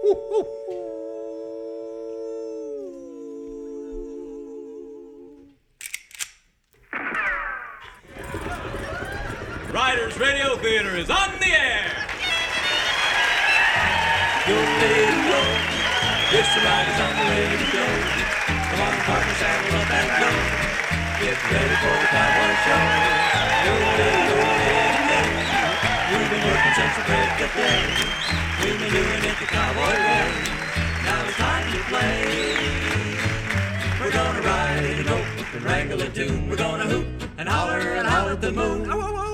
Riders Radio Theater is on the air. Yo, yo, it's the Riders on the radio. Come on, partner, saddle up and go. Get ready for the cowboy show. Yo, yo, we've been working since the break of day. We've been doing it the cowboy way. Now it's time to play. We're gonna ride and rope and wrangle a tune. We're gonna hoot and holler at the moon.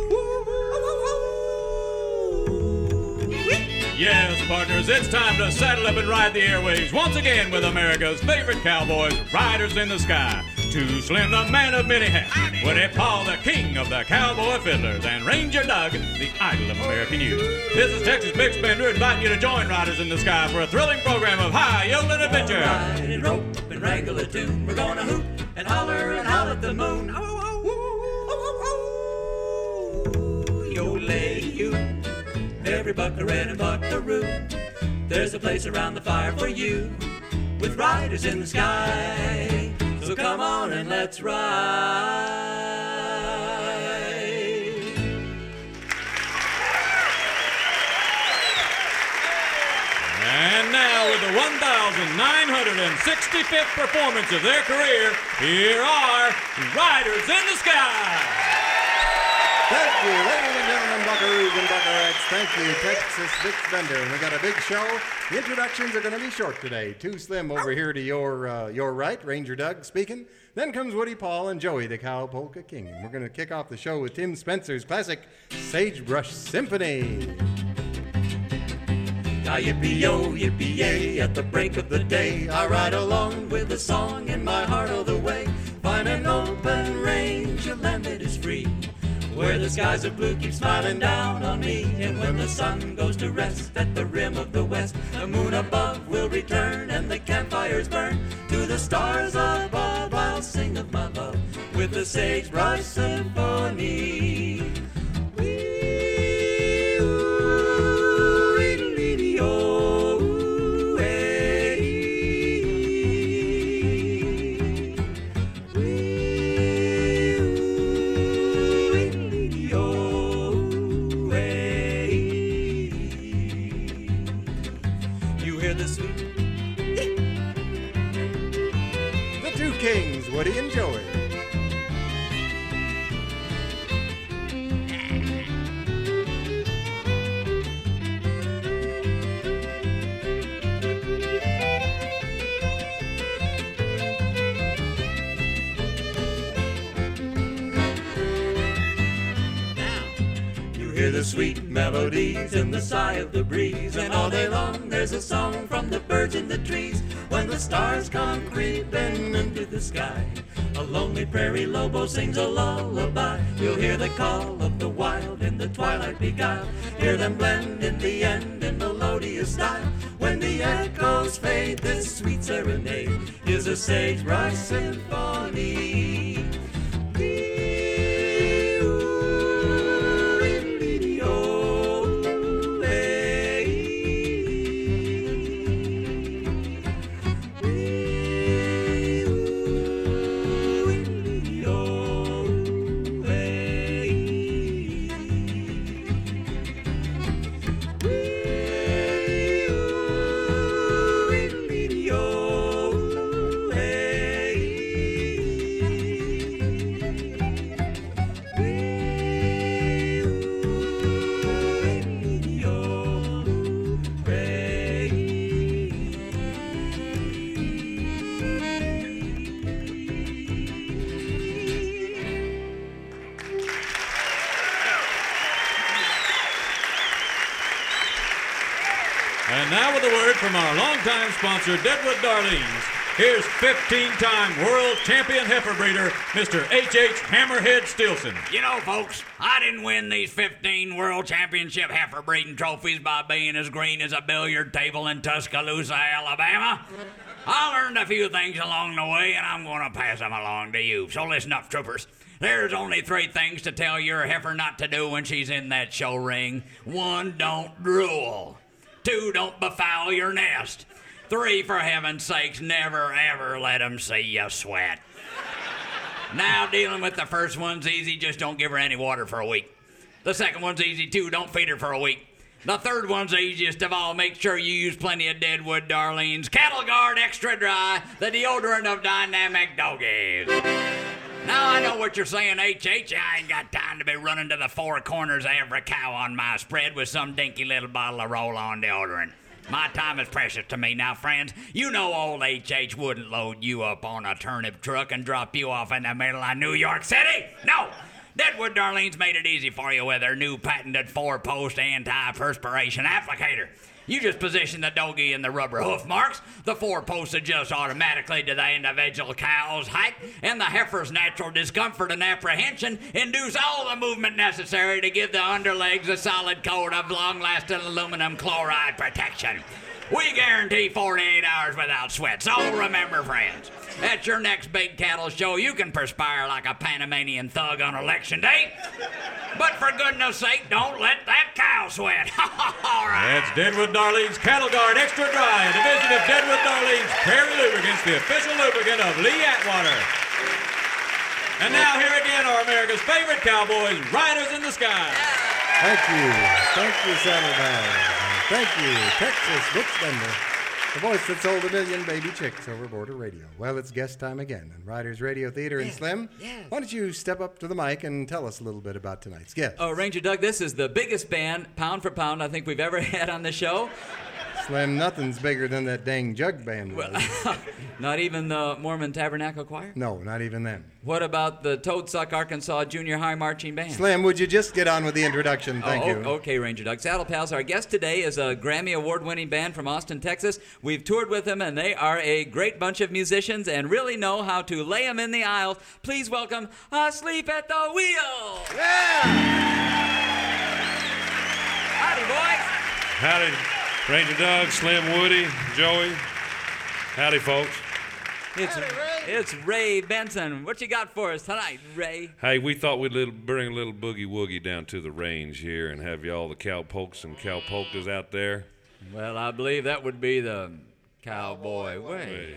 Yes, partners, it's time to saddle up and ride the airwaves once again with America's favorite cowboys, Riders in the Sky. Too Slim, the man of many hats, Woody Paul, the king of the cowboy fiddlers, and Ranger Doug, the idol of American youth. This is Texas Big Spender inviting you to join Riders in the Sky for a thrilling program of high-yodeling adventure. Ride and rope and wrangle a tune. We're gonna hoot and holler at the moon. Yo-lay you, every buckaroo and buckaroo. There's a place around the fire for you, with riders in the sky. So come on and let's ride. And now, with the 1,965th performance of their career, here are Riders in the Sky. Thank you, ladies and gentlemen, buckaroos and buckarettes. Thank you, Texas Big Spender. We got a big show. The introductions are going to be short today. Too Slim over here to your right, Ranger Doug speaking. Then comes Woody Paul and Joey, the Cow Polka King. And we're going to kick off the show with Tim Spencer's classic Sagebrush Symphony. Yippee-yo, yippee-yay, at the break of the day, I ride along with a song in my heart all the way. Find an open range, a land that is free, where the skies of blue keep smiling down on me. And when the sun goes to rest at the rim of the west, the moon above will return and the campfires burn. To the stars above I'll sing of my love with the Sagebrush Symphony. Woody and Joey. Hear the sweet melodies in the sigh of the breeze, and all day long there's a song from the birds in the trees. When the stars come creeping into the sky, a lonely prairie lobo sings a lullaby. You'll hear the call of the wild in the twilight beguile. Hear them blend in the end in melodious style. When the echoes fade, this sweet serenade is a Sagebrush Symphony. And now with a word from our longtime sponsor, Deadwood Darlings. Here's 15-time world champion heifer breeder, Mr. H.H. Hammerhead Stilson. You know, folks, I didn't win these 15 world championship heifer breeding trophies by being as green as a billiard table in Tuscaloosa, Alabama. I learned a few things along the way, and I'm going to pass them along to you. So listen up, troopers. There's only 3 things to tell your heifer not to do when she's in that show ring. 1, don't drool. 2, don't befoul your nest. 3, for heaven's sakes, never ever let them see you sweat. Now, dealing with the first one's easy, just don't give her any water for a week. The second one's easy too, don't feed her for a week. The third one's the easiest of all, make sure you use plenty of Deadwood Darlene's Cattle Guard Extra Dry, the deodorant of dynamic doggies. Now I know what you're saying, H.H. I ain't got time to be running to the four corners of every cow on my spread with some dinky little bottle of roll-on deodorant. My time is precious to me. Now, friends, you know old H.H. wouldn't load you up on a turnip truck and drop you off in the middle of New York City. No! Deadwood Darlene's made it easy for you with their new patented 4-post anti-perspiration applicator. You just position the doggy in the rubber hoof marks, the 4-posts adjust automatically to the individual cow's height, and the heifer's natural discomfort and apprehension induce all the movement necessary to give the underlegs a solid coat of long-lasting aluminum chloride protection. We guarantee 48 hours without sweat, so remember, friends, at your next big cattle show, you can perspire like a Panamanian thug on election day. But for goodness sake, don't let that cow sweat. All right. That's Deadwood Darlene's Cattle Guard Extra Dry, a division of Deadwood Darlene's Prairie Lubricants, the official lubricant of Lee Atwater. And now here again are America's favorite cowboys, Riders in the Sky. Thank you. Thank you, Saddlebags. Thank you, Texas Bitch Bender. The voice that sold 1 million baby chicks over border radio. Well, it's guest time again on Riders Radio Theater. And Slim, why don't you step up to the mic and tell us a little bit about tonight's guest? Oh, Ranger Doug, this is the biggest band, pound for pound, I think we've ever had on the show. Slim, nothing's bigger than that dang jug band. Well, not even the Mormon Tabernacle Choir? No, not even them. What about the Toadsuck, Arkansas Junior High Marching Band? Slim, would you just get on with the introduction? Thank you. Okay, Ranger Doug. Saddle Pals, our guest today is a Grammy Award-winning band from Austin, Texas. We've toured with them, and they are a great bunch of musicians and really know how to lay them in the aisles. Please welcome Asleep at the Wheel. Yeah! Howdy, boys. Howdy, Ranger Doug, Slim, Woody, Joey. Howdy, folks. It's Ray Benson. What you got for us tonight, Ray? Hey, we thought we'd bring a little boogie-woogie down to the range here and have you all the cowpokes and cowpolkas out there. Well, I believe that would be the cowboy way.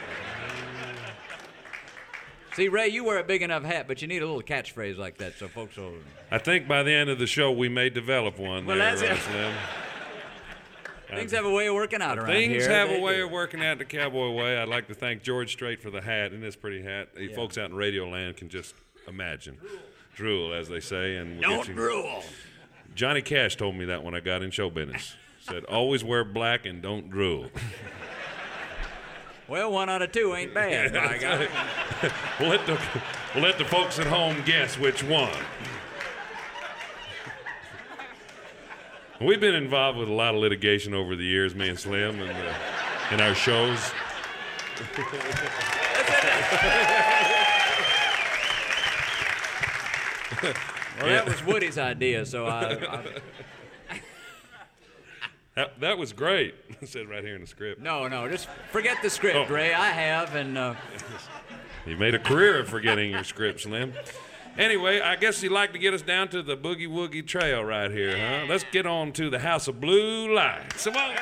See, Ray, you wear a big enough hat, but you need a little catchphrase like that so folks will... I think by the end of the show we may develop one. Well, there, that's it. Slim. Things have a way of working out around here. Things have a way of working out the cowboy way. I'd like to thank George Strait for the hat. Isn't this pretty hat? You folks out in Radio Land can just imagine. Drool, as they say. And Don't drool. Johnny Cash told me that when I got in show business. Said, always wear black and don't drool. Well, 1 out of 2 ain't bad, by God. We'll let the folks at home guess which one. We've been involved with a lot of litigation over the years, me and Slim, in our shows. Well, that was Woody's idea, so That was great. It said right here in the script. No, just forget the script, Ray. I have, and... You made a career of forgetting your script, Slim. Anyway, I guess you'd like to get us down to the Boogie Woogie Trail right here, huh? Let's get on to the House of Blue Lights. Come on.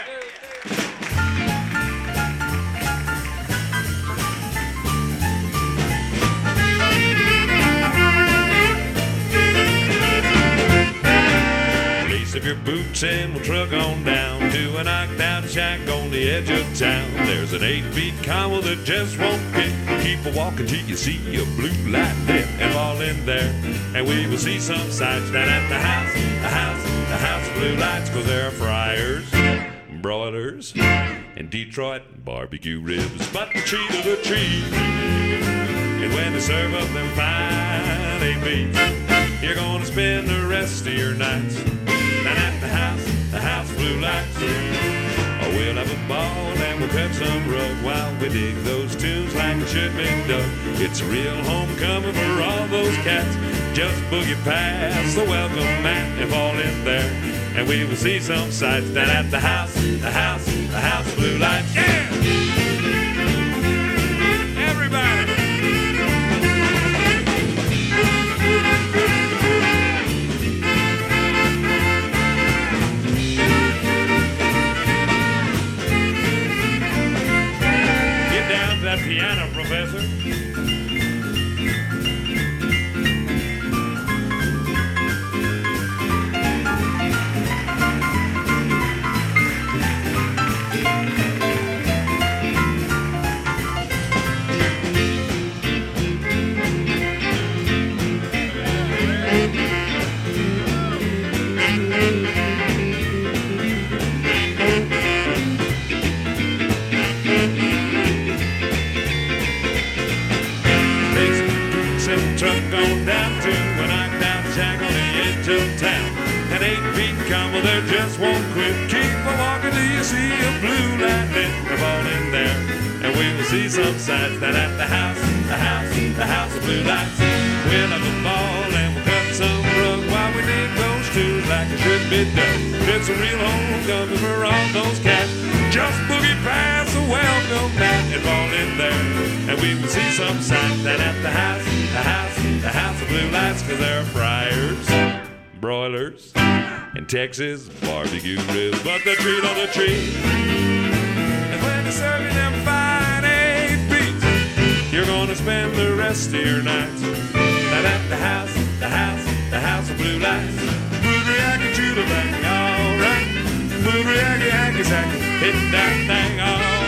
Lace up your boots and we'll truck on down to a knocked out shack on the edge of town. There's an 8-beat combo that just won't quit. Keep a walking till you see a blue light lit and fall in there. And we will see some sights down at the house of blue lights. 'Cause there are fryers, broilers, and Detroit barbecue ribs. But the treat of the treat is when they serve up them fine 8 beats. You're gonna spend the rest of your nights down at the house of blue lights. We'll have a ball and we'll cut some rug while we dig those tunes like it should be done. It's a real homecoming for all those cats. Just boogie past the welcome mat and fall in there. And we will see some sights down at the house of blue lights. Yeah! Everybody! won't quit. Keep a walking till you see a blue light lit. Come on in there, and we will see some sights. That at the house of blue lights. We'll have a ball and we'll cut some rug while we dig those tunes like it should be done. It's a real homecoming for all those cats. Just boogie past a welcome mat and fall in there, and we will see some sights. That at the house of blue lights, 'cause there are fryers, broilers, and Texas barbecue ribs. But the treat on the tree is when they're serving them fine 8 beats. You're gonna spend the rest of your nights at the house of blue lights. Boodriaki choo-da-bang, all right. Boodriaki hacky-sacky, hit that thing all.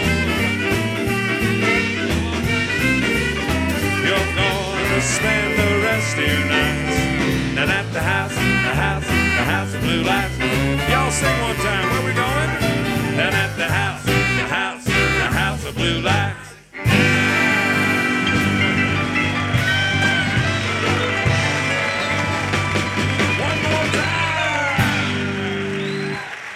You're gonna spend the rest of your nights down at the house of blue lights. Y'all sing one time, where we going? Down at the house of blue lights. One more time!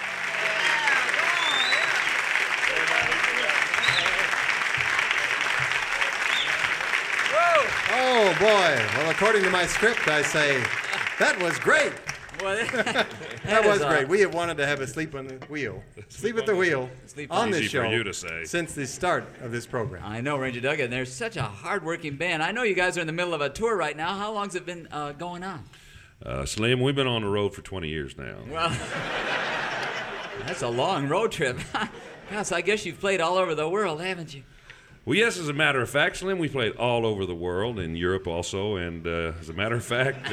Oh, boy. Well, according to my script, I say, that was great. Well, That was great. We have wanted to have a sleep on the wheel. Sleep at the wheel on this Easy show for you to say. since the start of this program. I know, Ranger Doug, and they're such a hard-working band. I know you guys are in the middle of a tour right now. How long's it been going on? Slim, we've been on the road for 20 years now. Well, that's a long road trip. Gosh, I guess you've played all over the world, haven't you? Well, yes, as a matter of fact, Slim, we played all over the world, in Europe also, and as a matter of fact,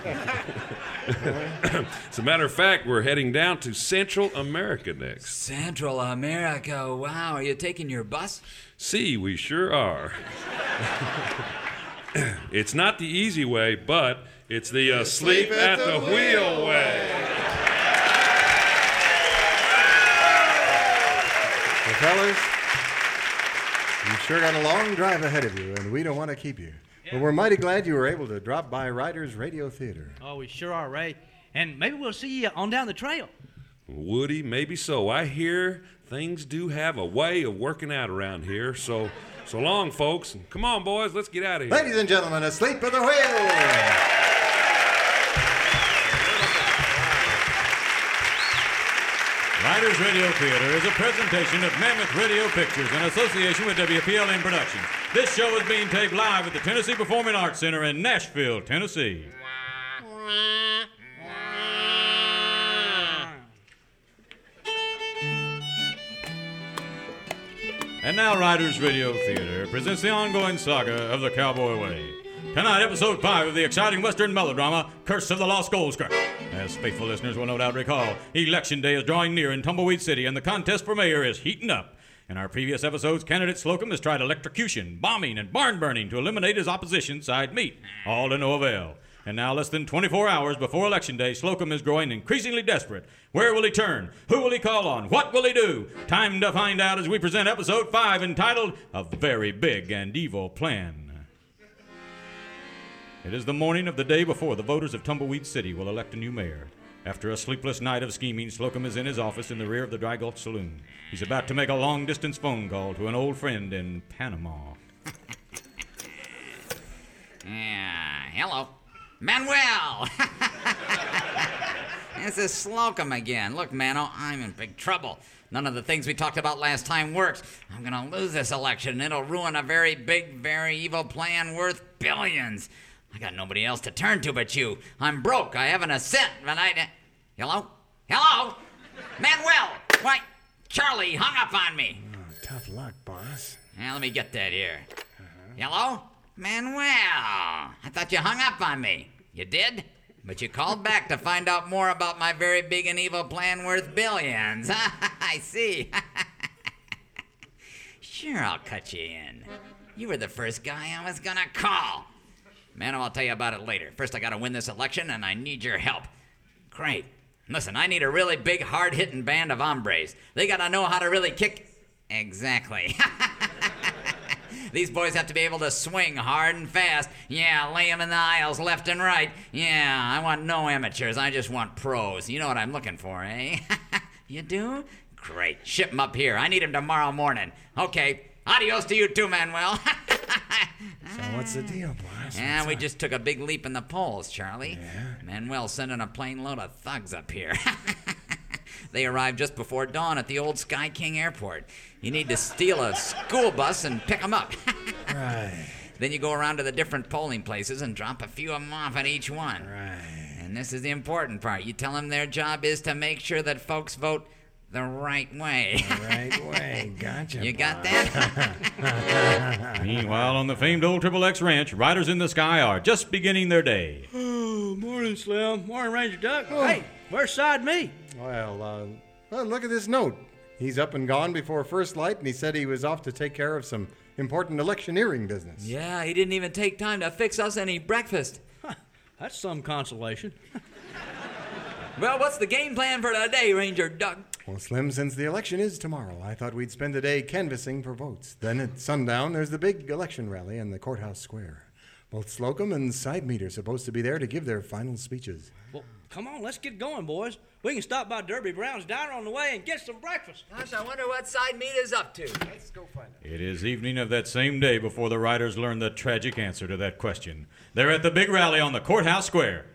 we're heading down to Central America next. Central America, wow. Are you taking your bus? See, we sure are. It's not the easy way, but it's the sleep at the wheel way. Well, fellas, you've sure got a long drive ahead of you, and we don't want to keep you. But we're mighty glad you were able to drop by Riders Radio Theater. Oh, we sure are, Ray. And maybe we'll see you on down the trail. Woody, maybe so. I hear things do have a way of working out around here, so long, folks. Come on, boys, let's get out of here. Ladies and gentlemen, asleep at the wheel. Riders Radio Theater is a presentation of Mammoth Radio Pictures in association with WPLN Productions. This show is being taped live at the Tennessee Performing Arts Center in Nashville, Tennessee. And now Riders Radio Theater presents the ongoing saga of the Cowboy Way. Tonight, episode 5 of the exciting Western melodrama, Curse of the Lost Gold Scratch. As faithful listeners will no doubt recall, Election Day is drawing near in Tumbleweed City, and the contest for mayor is heating up. In our previous episodes, candidate Slocum has tried electrocution, bombing, and barn burning to eliminate his opposition side meat, all to no avail. And now, less than 24 hours before Election Day, Slocum is growing increasingly desperate. Where will he turn? Who will he call on? What will he do? Time to find out as we present episode 5 entitled, A Very Big and Evil Plan. It is the morning of the day before the voters of Tumbleweed City will elect a new mayor. After a sleepless night of scheming, Slocum is in his office in the rear of the Dry Gulch Saloon. He's about to make a long-distance phone call to an old friend in Panama. Yeah, hello. Manuel! This is Slocum again. Look, Mano, I'm in big trouble. None of the things we talked about last time works. I'm gonna lose this election, and it'll ruin a very big, very evil plan worth billions. I got nobody else to turn to but you. I'm broke. I haven't a cent, and Hello? Hello? Manuel! Why, Charlie hung up on me. Oh, tough luck, boss. Now, let me get that here. Hello? Manuel, I thought you hung up on me. You did? But you called back to find out more about my very big and evil plan worth billions. I see. Sure, I'll cut you in. You were the first guy I was gonna call. Man, I'll tell you about it later. First, I gotta win this election, and I need your help. Great. Listen, I need a really big, hard-hitting band of hombres. They gotta know how to really kick... Exactly. These boys have to be able to swing hard and fast. Yeah, lay them in the aisles left and right. Yeah, I want no amateurs. I just want pros. You know what I'm looking for, eh? You do? Great. Ship him up here. I need him tomorrow morning. Okay. Adios to you too, Manuel. So what's the deal, boss? Yeah, What's we up? just took a big leap in the polls, Charlie. Yeah? Manuel's sending a plane load of thugs up here. They arrived just before dawn at the old Sky King Airport. You need to steal a school bus and pick them up. Right. Then you go around to the different polling places and drop a few of them off at each one. Right. And this is the important part. You tell them their job is to make sure that folks vote the right way. The right way. Gotcha. You got that? Meanwhile, on the famed old Triple X Ranch, Riders in the Sky are just beginning their day. Oh, morning, Slim. Morning, Ranger Duck. Hey, where's Side Me? Well, look at this note. He's up and gone before first light, and he said he was off to take care of some important electioneering business. Yeah, he didn't even take time to fix us any breakfast. That's some consolation. Well, what's the game plan for today, Ranger Duck? Well, Slim, since the election is tomorrow, I thought we'd spend the day canvassing for votes. Then at sundown, there's the big election rally in the courthouse square. Both Slocum and Side Meat are supposed to be there to give their final speeches. Well, come on, let's get going, boys. We can stop by Derby Brown's Diner on the way and get some breakfast. Gosh, I wonder what Side Meat is up to. Let's go find out. It is evening of that same day before the riders learn the tragic answer to that question. They're at the big rally on the courthouse square.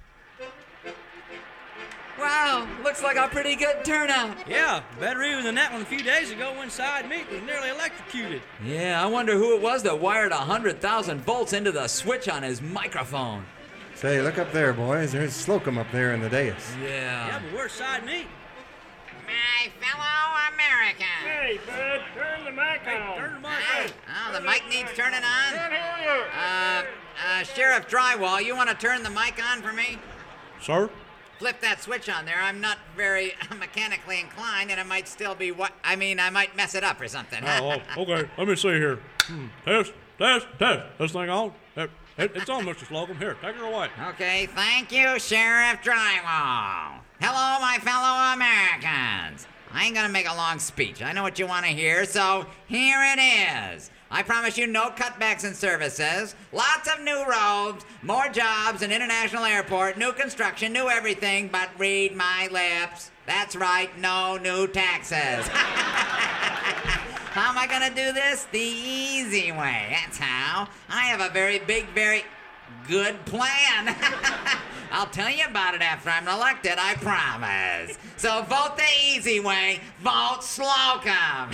Wow, looks like a pretty good turnout. Yeah, better even than that one a few days ago when Side Meat was nearly electrocuted. Yeah, I wonder who it was that wired 100,000 volts into the switch on his microphone. Say, look up there, boys. There's Slocum up there in the dais. Yeah, but where's Side Meat? My fellow Americans. Hey, bud, turn the mic on. Turn the mic Hey, on. oh, the mic needs turning on. Can't hear you. Sheriff Drywall, you want to turn the mic on for me? Sir? Flip that switch on there. I'm not very mechanically inclined, and it might still be I might mess it up or something. Oh, okay. Let me see here. Test. This thing on? It's on, Mr. Slocum. Here, take her away. Okay, thank you, Sheriff Drywall. Hello, my fellow Americans. I ain't gonna make a long speech. I know what you want to hear, so here it is. I promise you no cutbacks in services, lots of new roads, more jobs, an international airport, new construction, new everything, but read my lips. That's right, no new taxes. How am I gonna do this? The easy way. That's how. I have a very big, very good plan. I'll tell you about it after I'm elected, I promise. So vote the easy way. Vote Slocum.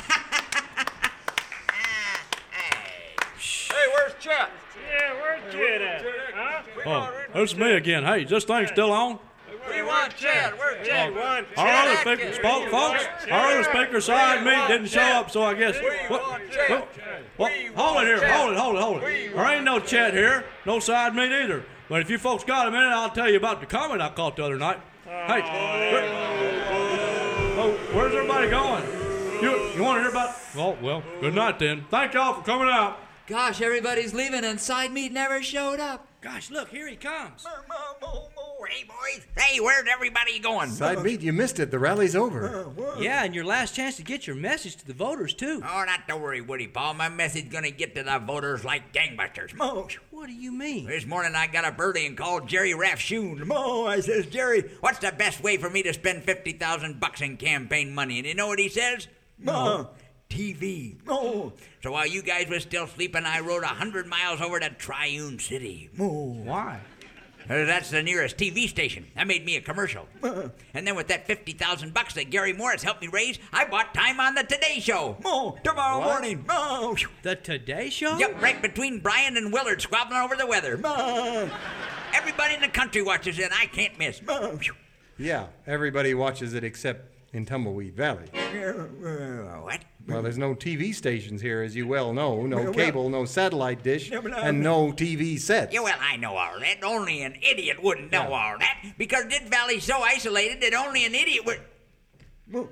Hey, where's Chet? Yeah, where's Jed at? Huh? Oh, it's me again. Hey, is this thing still on? We want Chet. Where's Chet? One. Our other speaker, folks, our other speaker, Side Meat, didn't show up, so I guess. What? Hold it here. Hold it. There ain't no Chet here. No Side Meat either. But if you folks got a minute, I'll tell you about the comment I caught the other night. Hey, where's everybody going? You want to hear about? Well, good night then. Thank y'all for coming out. Gosh, everybody's leaving and Side Meat never showed up. Gosh, look, here he comes. Hey, boys. Hey, where's everybody going? Side Meat, you missed it. The rally's over. Yeah, and your last chance to get your message to the voters, too. Oh, not to worry, Woody Paul. My message gonna get to the voters like gangbusters. Mo. What do you mean? This morning I got a birdie and called Jerry Rafshoon. Mo, I says, Jerry, what's the best way for me to spend $50,000 in campaign money? And you know what he says? Mo. TV. Oh. So while you guys were still sleeping, I rode 100 miles over to Triune City. Why? That's the nearest TV station. That made me a commercial. And then with that $50,000 that Gary Morris helped me raise, I bought time on the Today Show. Tomorrow morning. The Today Show? Yep, right between Brian and Willard squabbling over the weather. Everybody in the country watches it. I can't miss. Yeah, everybody watches it except in Tumbleweed Valley. What? Well, there's no TV stations here, as you well know. No cable, no satellite dish, and no TV sets. Yeah, well, I know all that. Only an idiot wouldn't know all that. Because this valley's so isolated that only an idiot would... No!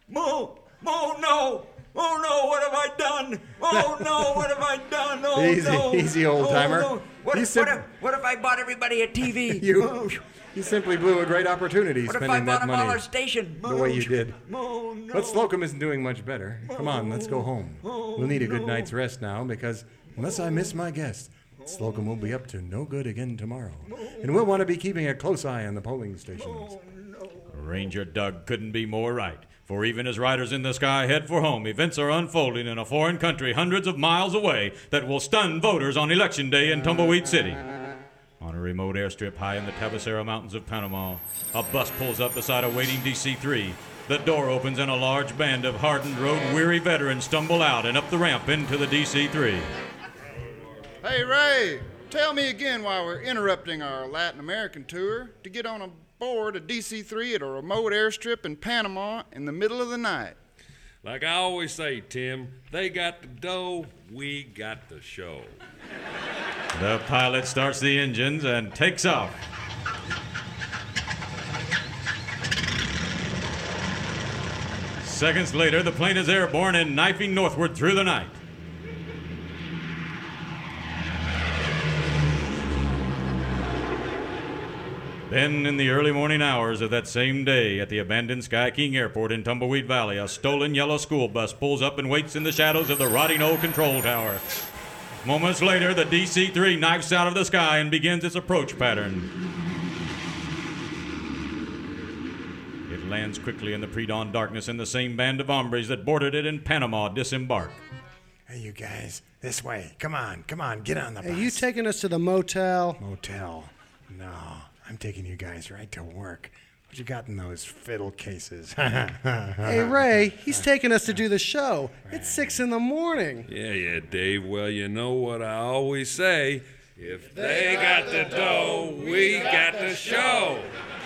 Oh, no, what have I done? Oh, no, what have I done? Oh, Easy, old-timer. Oh, no. What if I bought everybody a TV? You simply blew a great opportunity What if I spending bought that them all money a station? the way you did. Oh, no. But Slocum isn't doing much better. Come on, let's go home. We'll need a good night's rest now because unless I miss my guest, Slocum will be up to no good again tomorrow. And we'll want to be keeping a close eye on the polling stations. Ranger Doug couldn't be more right. For even as riders in the sky head for home, events are unfolding in a foreign country hundreds of miles away that will stun voters on Election Day in Tumbleweed City. On a remote airstrip high in the Tabasera Mountains of Panama, a bus pulls up beside a waiting DC-3. The door opens and a large band of hardened, road-weary veterans stumble out and up the ramp into the DC-3. Hey, Ray, tell me again why we're interrupting our Latin American tour to get on board a DC-3 at a remote airstrip in Panama in the middle of the night. Like I always say, Tim, they got the dough, we got the show. The pilot starts the engines and takes off. Seconds later, the plane is airborne and knifing northward through the night. Then, in the early morning hours of that same day, at the abandoned Sky King Airport in Tumbleweed Valley, a stolen yellow school bus pulls up and waits in the shadows of the rotting old control tower. Moments later, the DC-3 knifes out of the sky and begins its approach pattern. It lands quickly in the pre-dawn darkness, and the same band of hombres that boarded it in Panama disembark. Hey, you guys, this way. Come on, get on the bus. Hey, you taking us to the motel? Motel? No, I'm taking you guys right to work. What you got in those fiddle cases? Hey, Ray, he's taking us to do the show. It's 6 a.m. Yeah, Dave. Well, you know what I always say. If they got the dough, we got the show.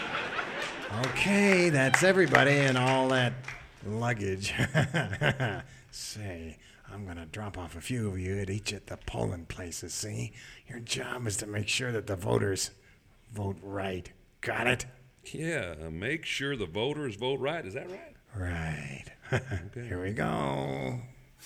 Okay, that's everybody and all that luggage. Say, I'm going to drop off a few of you at each at the polling places, see? Your job is to make sure that the voters vote right. Got it? Yeah, make sure the voters vote right. Is that right? Right. Okay. Here we go.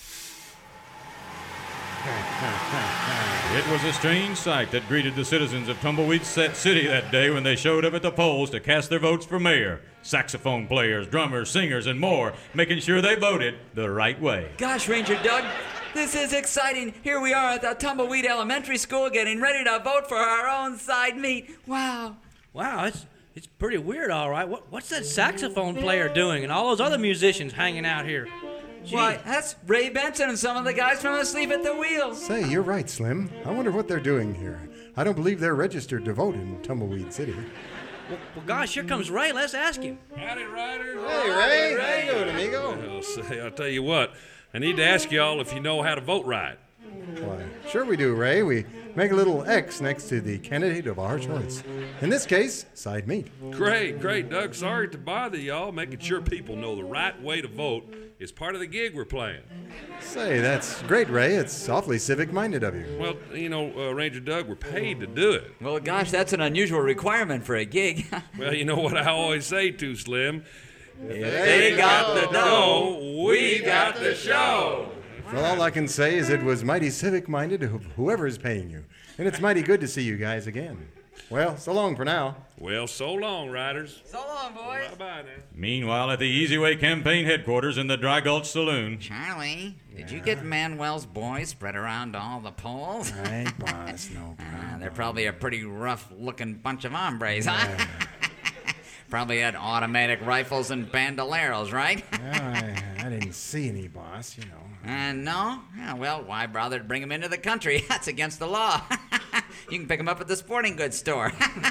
It was a strange sight that greeted the citizens of Tumbleweed City that day when they showed up at the polls to cast their votes for mayor. Saxophone players, drummers, singers, and more, making sure they voted the right way. Gosh, Ranger Doug, this is exciting. Here we are at the Tumbleweed Elementary School getting ready to vote for our own side meet. Wow. Wow, it's pretty weird, all right. What's that saxophone player doing and all those other musicians hanging out here? Gee. Why, that's Ray Benson and some of the guys from Asleep at the Wheel. Say, you're right, Slim. I wonder what they're doing here. I don't believe they're registered to vote in Tumbleweed City. Well, gosh, here comes Ray. Let's ask him. Howdy, Riders. Hey, Ray. How you doing, amigo? Well, say, I'll tell you what. I need to ask y'all if you know how to vote right. Why, sure we do, Ray. We make a little X next to the candidate of our choice. In this case, side meat. Great, Doug. Sorry to bother y'all. Making sure people know the right way to vote is part of the gig we're playing. Say, that's great, Ray. It's awfully civic-minded of you. Well, you know, Ranger Doug, we're paid to do it. Well, gosh, that's an unusual requirement for a gig. Well, you know what I always say too, Slim. If they got the dough, we got the show. Well, all I can say is it was mighty civic-minded of whoever is paying you. And it's mighty good to see you guys again. Well, so long for now. Well, so long, Riders. So long, boys. Bye-bye now. Meanwhile, at the Easy Way campaign headquarters in the Dry Gulch Saloon. Charlie, did you get Manuel's boys spread around all the polls? Right, boss, no problem. They're probably a pretty rough-looking bunch of hombres, huh? Probably had automatic rifles and bandoleros, right? I didn't see any, boss, you know. No? Yeah, well, why bother to bring them into the country? That's against the law. You can pick them up at the sporting goods store.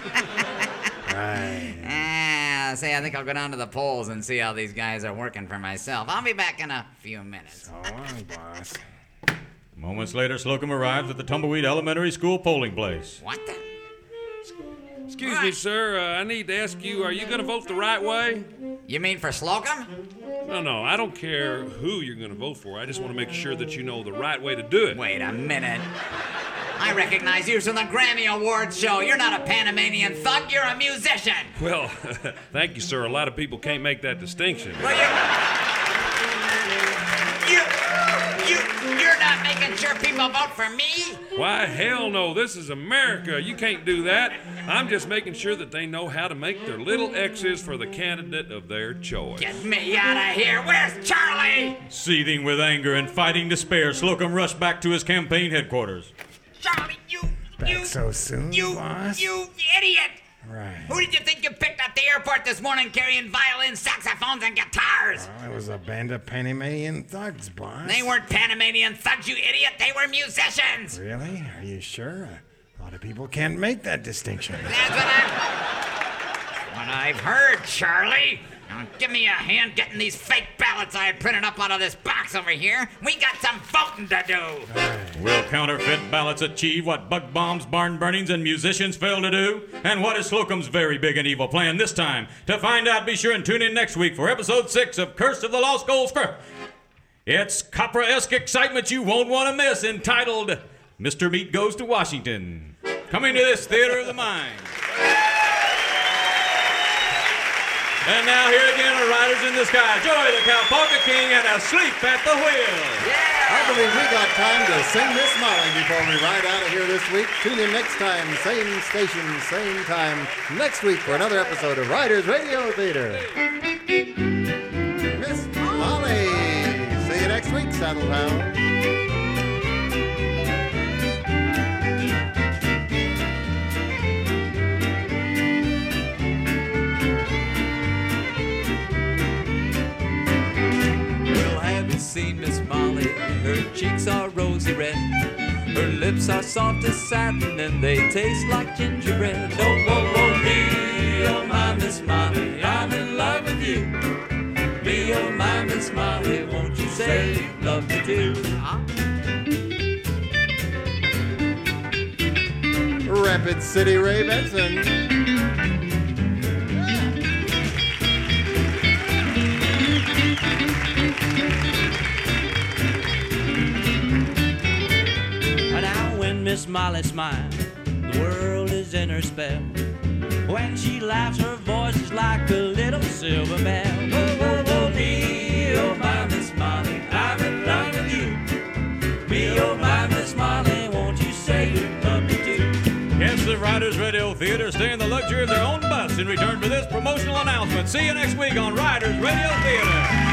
Right. Say, I think I'll go down to the polls and see how these guys are working for myself. I'll be back in a few minutes. So long, boss. Moments later, Slocum arrives at the Tumbleweed Elementary School polling place. What the? Excuse me, sir. I need to ask you, are you going to vote the right way? You mean for Slocum? No, I don't care who you're going to vote for. I just want to make sure that you know the right way to do it. Wait a minute. I recognize you from the Grammy Awards show. You're not a Panamanian thug, you're a musician. Well, thank you, sir. A lot of people can't make that distinction. Well, you're not making sure people vote for me? Why, hell no. This is America. You can't do that. I'm just making sure that they know how to make their little X's for the candidate of their choice. Get me out of here. Where's Charlie? Seething with anger and fighting despair, Slocum rushed back to his campaign headquarters. Charlie, Back so soon, boss? You idiot! Right. Who did you think you picked at the airport this morning carrying violins, saxophones, and guitars? Well, it was a band of Panamanian thugs, boss. They weren't Panamanian thugs, you idiot. They were musicians. Really? Are you sure? A lot of people can't make that distinction. That's what I've heard, Charlie. Now give me a hand getting these fake ballots I had printed up out of this box over here. We got some voting to do. Will counterfeit ballots achieve what bug bombs, barn burnings, and musicians fail to do? And what is Slocum's very big and evil plan this time? To find out, be sure and tune in next week for episode 6 of Curse of the Lost Gold Square. It's Copra-esque excitement you won't want to miss, entitled Mr. Meat Goes to Washington. Coming to this theater of the mind. And now here again are Riders in the Sky, Joey the Cow, Polka King, and Asleep at the Wheel. I believe we got time to sing Miss Molly before we ride out of here this week. Tune in next time, same station, same time, next week for another episode of Riders Radio Theater. Miss Molly. See you next week, Saddletown. Seen Miss Molly, her cheeks are rosy red, her lips are soft as satin and they taste like gingerbread. Oh, oh, oh, me, oh my Miss Molly, I'm in love with you. Me, oh my Miss Molly, won't you say you love me too? Rapid City Ray Benson. Miss Molly smile, the world is in her spell. When she laughs, her voice is like a little silver bell. Oh, oh, oh, me, oh my Miss Molly, I'm in love with you. Me, oh my Miss Molly, won't you say you love me too? Yes, the Riders Radio Theater stay in the luxury of their own bus in return for this promotional announcement. See you next week on Riders Radio Theater.